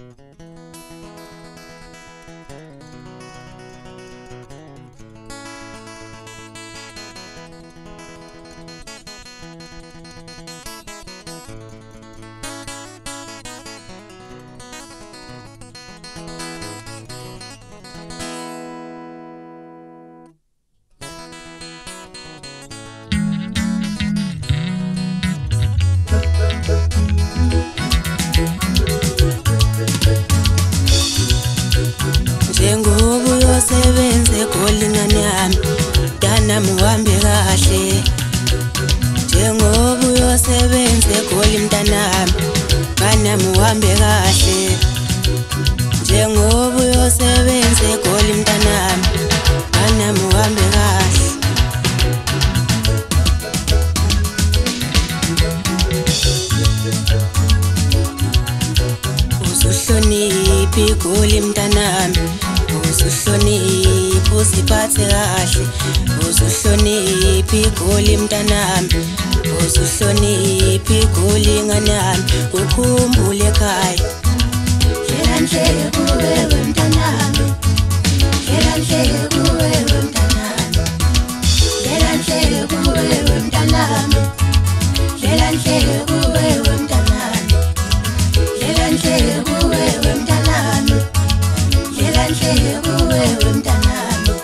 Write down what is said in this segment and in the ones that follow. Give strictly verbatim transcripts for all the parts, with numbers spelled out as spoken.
Njengoba uyosebenza egolingane yami mntanami uhambe kahle. Njengoba uyosebenza egoli mntanami mntanami uhambe kahle. Njengoba uyosebenza egoli mntanami mntanami uhambe kahle. Usuhloniphe igoli mntanami, usuhloniphe uziphathe kahle. Usuhloniphe igoli mntanami, usuhloniphe igoli ngane yami, ukhumbule ekhaya. Hlela nhleke kuwe mntanami, hlela nhleke kuwe mntanami, hlela nhleke kuwe mntanami, hlela nhleke kuwe mntanami, hlela nhleke kuwe mntanami, hlela nhleke kuwe mntanami.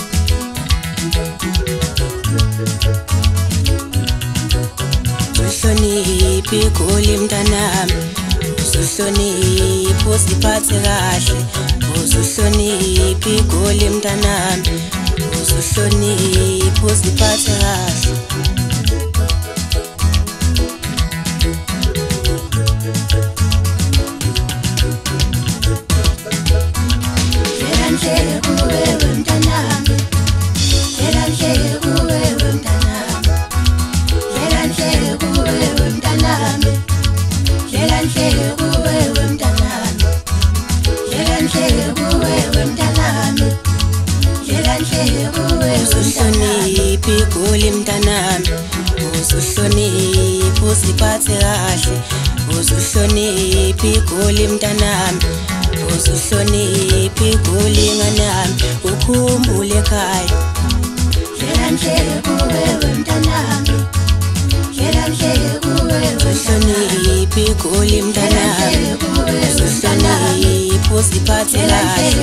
Usuhloniphe igoli mntanami, usuhloniphe uziphathe kahle. Usuhloniphe igoli mntanami, usuhloniphe uziphathe kahle. Hlela nhleke kuwe mntanami, hlela nhleke kuwe mntanami, hlela nhleke kuwe mntanami, hlela nhleke kuwe mntanami, hlela nhleke kuwe mntanami, hlela nhleke kuwe mntanami. Usuhloniphe igoli mntanami, usuhloniphe uziphathe kahle. Usuhloniphe igoli mntanami, usuhloniphe igoli ngane yami, ukhumbule ekhaya. Hlela nhleke kuwe mntanami, hlela nhleke kuwe Usuhloniphe igoli mntanami, usuhloniphe uziphathe kahle.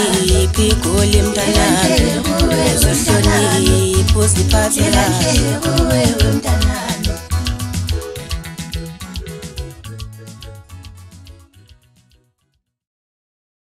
Usuhloniphe igoli mntanami, usuhloniphe uziphathe kahle.